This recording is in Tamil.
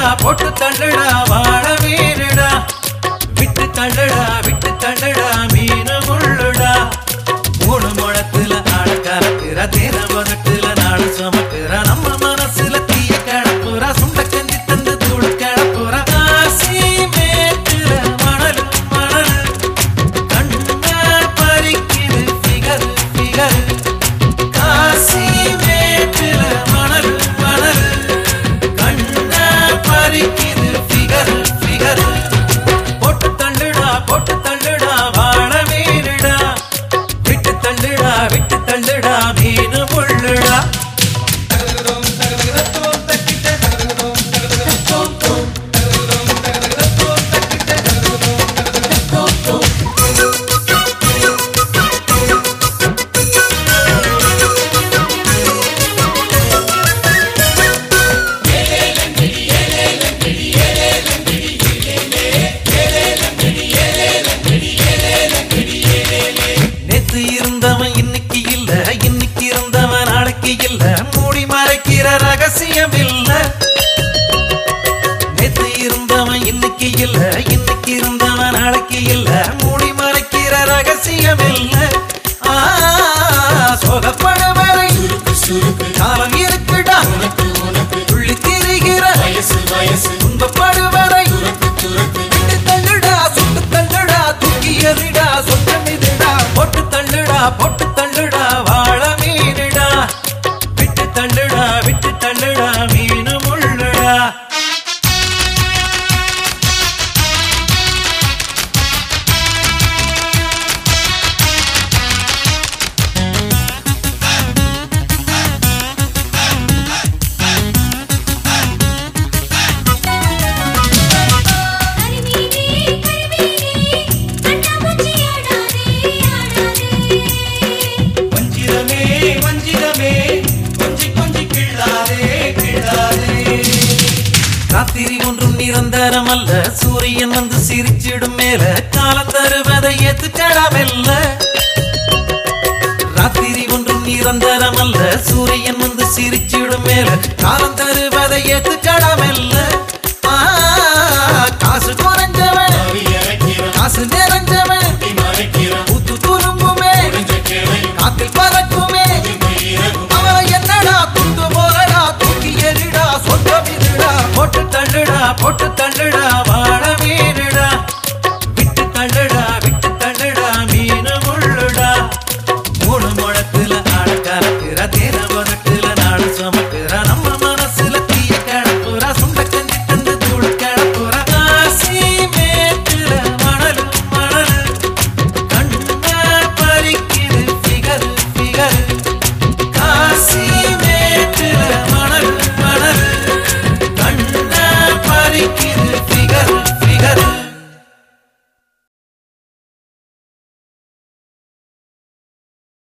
போட்டு தள்ளுடா வாழ மீனுடா விட்டு தள்ளுடா மீனு முள்ளுடா மூணு முழத்துல ஆட கலக்குற தேன பதட்டுல நாடு சுமக்குற நம்ம மனசுல தீய கிளப்புற சுண்ட கஞ்சி தந்து தூடு கிளப்புற காசி மேட்டுல மணல் கண்ணா பறிக்குது ஃபிகர் காசி மேட்டுல மணல் கண்ணா பறிக்குது ஃபிகர் போட்டு தள்ளுடா வாழ மீனுடா விட்டு தள்ளுடா மீனு முள்ளுடா நேத்து இருந்தவன் இன்னைக்கு இல்ல இன்னைக்கு இருந்தவன் நாளைக்கு இல்ல மூடி மறைக்கிற ரகசியம் இல்ல நேத்து இருந்தவன் இன்னைக்கு இல்ல இன்னைக்கு இருந்தவன் நாளைக்கு இல்ல மூடி மறைக்கிற ரகசியம் இல்ல சோகப்படுவரை காலம் இருக்குடா துள்ளி திரிகிற துன்பப்படுவரை விட்டு தள்ளுடா சுட்டு தள்ளுடா தூக்கி எறிடா சொத்தம் இதுடா போட்டு தள்ளுடா வாழ மீனுடா விட்டு தள்ளுடா மீனு முள்ளுடா வஞ்சிரமே கொஞ்சி கிள்ளாதே ராத்திரி ஒன்றும் நிரந்தரம் அல்ல சூரியன் வந்து சிரிச்சிடும் மேல காலம் தருவதை ஏத்துக்கடாமெல்ல ராத்திரி ஒன்றும் நிரந்தரம் அல்ல சூரியன் வந்து சிரிச்சிடும் மேல காலம் தருவதை ஏத்துக்கடாமெல்ல